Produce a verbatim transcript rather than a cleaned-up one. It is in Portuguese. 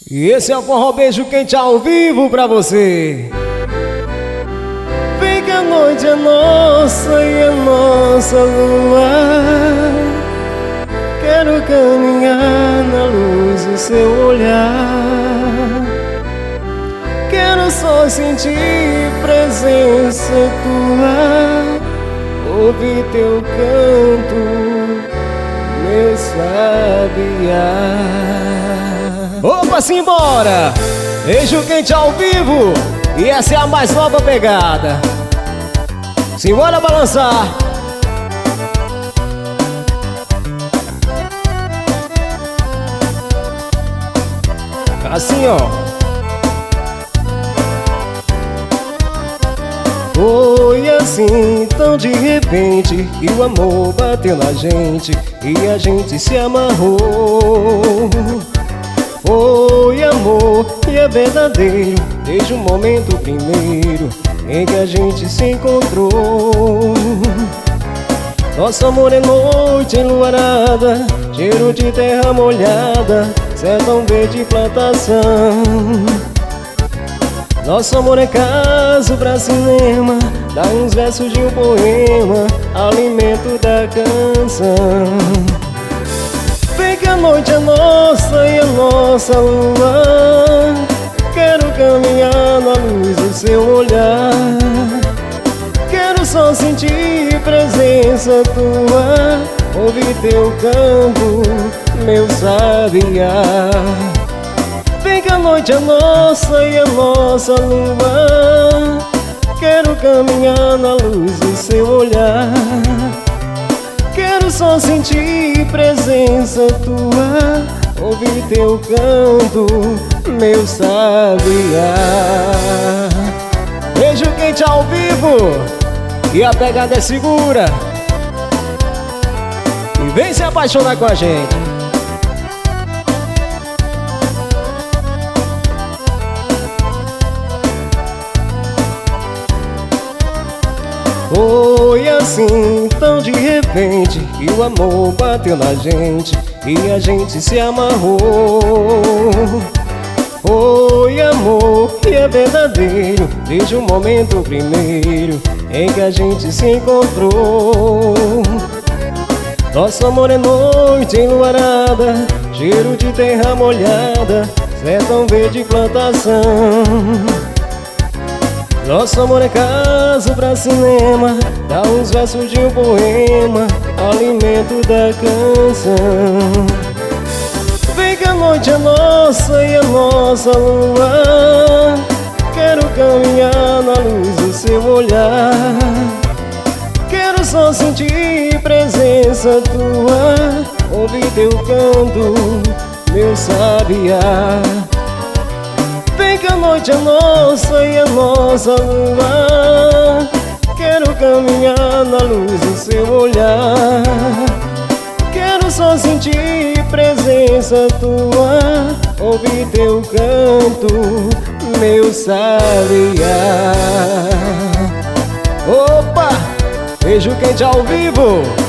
E esse é o Forró Beijo Quente ao vivo pra você. Vem que a noite é nossa e a nossa lua. Quero caminhar na luz do seu olhar. Quero só sentir presença tua, ouvir teu canto, meu sabiá. Opa, simbora! Beijo Quente ao vivo. E essa é a mais nova pegada. Simbora balançar. Assim, ó. Foi assim, tão de repente, que o amor bateu na gente e a gente se amarrou. Foi amor e é verdadeiro, desde o momento primeiro em que a gente se encontrou. Nosso amor é noite enluarada, cheiro de terra molhada, sertão verde e plantação. Nosso amor é caso pra cinema, dá uns versos de um poema, alimento da canção. Vem que a noite é nossa e a nossa lua. Quero caminhar na luz do seu olhar. Quero só sentir presença tua, ouvir teu canto, meu sabiá. Vem que a noite é nossa e a nossa lua. Quero caminhar na luz do seu olhar. Quero só sentir presença tua, ouvir teu canto, meu sabiá. Beijo Quente ao vivo. E a pegada é segura. E vem se apaixonar com a gente. Foi assim, tão de repente, que o amor bateu na gente e a gente se amarrou. Foi amor e é verdadeiro, desde o momento primeiro em que a gente se encontrou. Nosso amor é noite enluarada, cheiro de terra molhada, sertão verde e plantação. Nosso amor é caso pra cinema, dá uns versos de um poema, alimento da canção. Vem que a noite é nossa e a nossa lua. Quero caminhar na luz do seu olhar. Quero só sentir presença tua, ouvir teu canto, meu sabiá. Vem que a noite é nossa e a nossa lua. Quero caminhar na luz do seu olhar. Quero só sentir presença tua, ouvir teu canto, meu sabiá. Opa! Beijo Quente ao vivo.